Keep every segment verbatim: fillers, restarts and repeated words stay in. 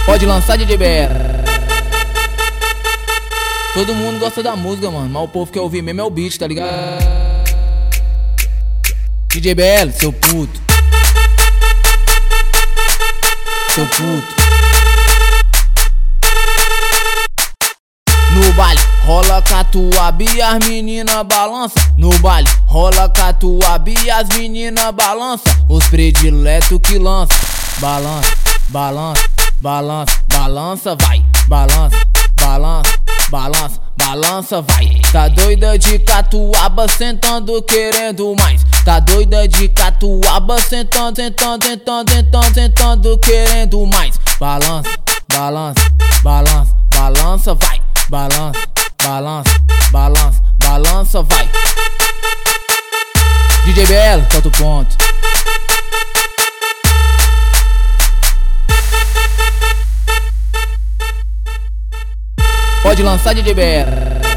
Pode lançar, D J B L. Todo mundo gosta da música, mano, mas o povo quer ouvir mesmo é o beat, tá ligado? D J B L, seu puto. Seu puto. No baile, rola catuaba e as menina balança. No baile, rola catuaba e as menina balança. Os prediletos que lança. Balança, balança, balança, balança, vai. Balança, balança, balança, balança, vai. Tá doida de catuaba sentando querendo mais. Tá doida de catuaba sentando, sentando, sentando, sentando, sentando querendo mais. Balança, balança, balança, balança, vai. Balança, balança, balança, balança, vai. D J B L, solta o ponto. Pode lançar, D J B L.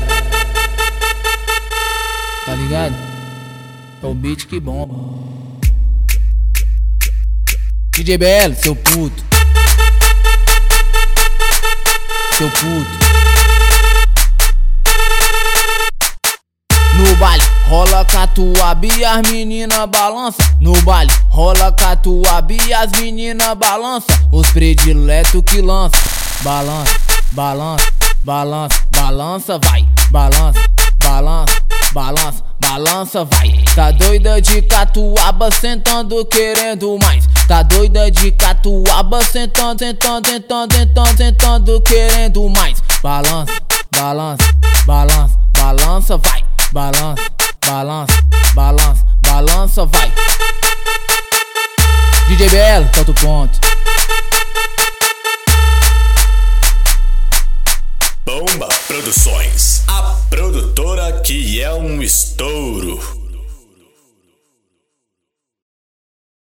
Tá ligado? É o beat que bomba. D J B L, seu puto. Seu puto. No baile, rola catuaba e as menina balança. No baile, rola catuaba e as menina balança. Os prediletos que lança. Balança, balança, balança, balança, vai. Balança, balança, balança, balança, vai. Tá doida de catuaba sentando querendo mais. Tá doida de catuaba sentando, sentando, sentando, sentando, sentando querendo mais. Balança, balança, balança, balança, vai. Balança, balança, balança, balança, vai. D J B L, solta o ponto. Bomba Produções, a produtora que é um estouro.